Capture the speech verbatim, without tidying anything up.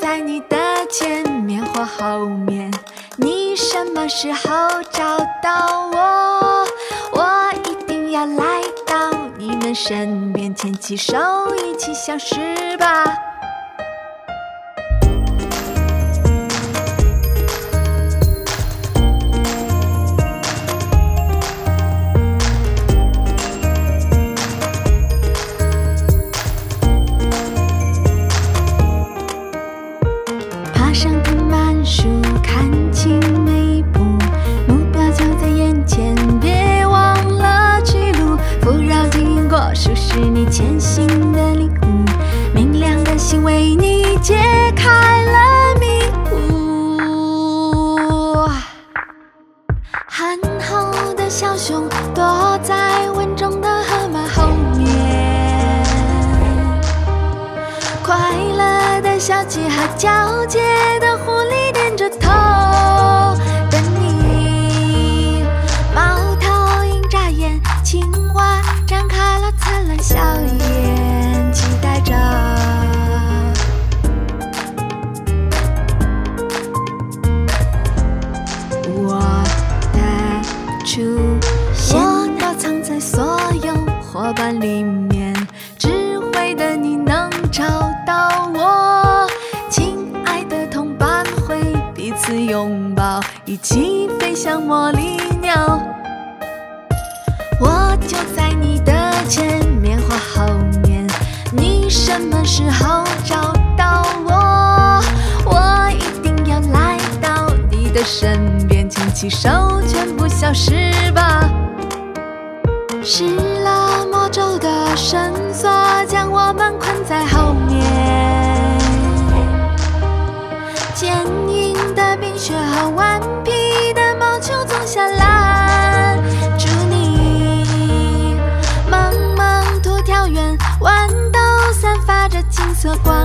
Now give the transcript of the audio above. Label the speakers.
Speaker 1: 在你的前面或后面，你什么时候找到我？我一定要来到你们身边，牵起手一起消失吧。爬上藤蔓树，看清每一步，目标就在眼前，别忘了去路。扶绕经过树是你前行的领悟，明亮的心为你解开了迷雾。憨厚的小熊躲在稳重的河马后面，快乐的小鸡和皎洁的狐狸点着头等你。猫头鹰眨眼，青蛙张开了灿烂笑颜，期待着我的出现。我躲藏在所有伙伴里面，智慧的你能找到我。亲爱的同伴会彼此拥抱，一起飞向茉莉鸟。我就在你的前面或后面，你什么时候找到我？我一定要来到你的身边，牵起手全部消失吧。施了魔咒的绳索将我们困在后面，坚硬的冰雪和顽皮的毛球总下来。祝你萌萌兔跳远，豌豆散发着金色光